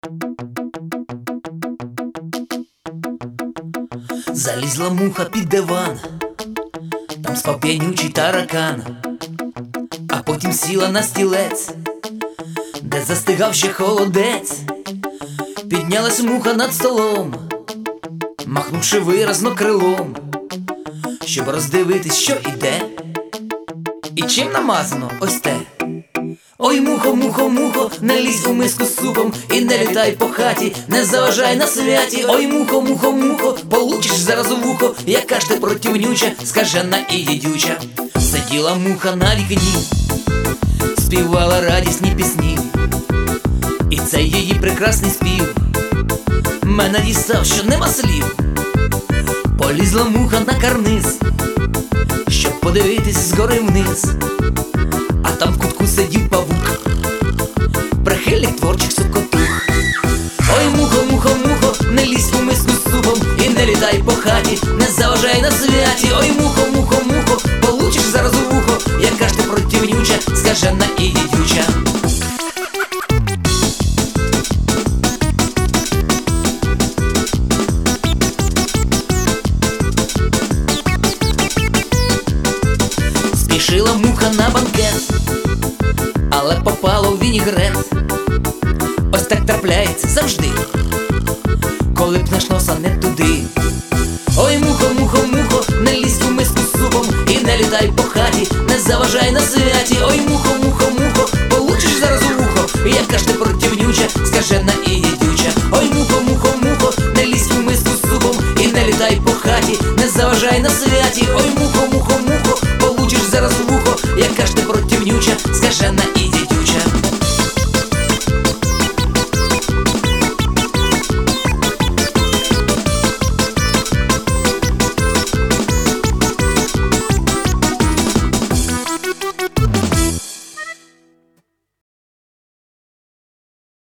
Залізла муха під диван, там спав п'янючий таракан, а потім сіла на стілець, де застигав ще холодець. Піднялась муха над столом, махнувши виразно крилом, щоб роздивитись, що іде, і чим намазано ось те. Ой, мухо, мухо, мухо, не лізь у миску з супом і не літай по хаті, не заважай на святі. Ой, мухо, мухо, мухо, получиш зараз у вухо, яка ж ти противнюча, скажена і їдюча. Сиділа муха на вікні, співала радісні пісні, і цей її прекрасний спів мене дістав, що нема слів. Полізла муха на карниз, щоб подивитись згори вниз, а там в кутку сидів павук, прихильник творчих сокотух. Ой, мухо, мухо, мухо, не лізь у миску з супом і не літай по хаті, не заважай на святі. Ой, мухо, мухо, мухо, получиш зараз у вухо, яка ж ти противнюча, скажена і їдюча. Спішила муха на банкет, але попала у вінігрет. Ось так трапляється завжди, коли пнеш носа не туди. Ой, мухо, мухо, мухо, не лізь у миску з супом і не літай по хаті, не заважай на святі. Ой, мухо, мухо, мухо, получиш зараз у вухо, яка ж ти противнюча, скажена і їдюча. Ой, мухо, мухо, мухо, не лізь у миску з супом і не літай по хаті, не заважай на святі. Ой, мухо, мухо, мухо, получиш зараз у вухо, яка ж ти противнюча, скажена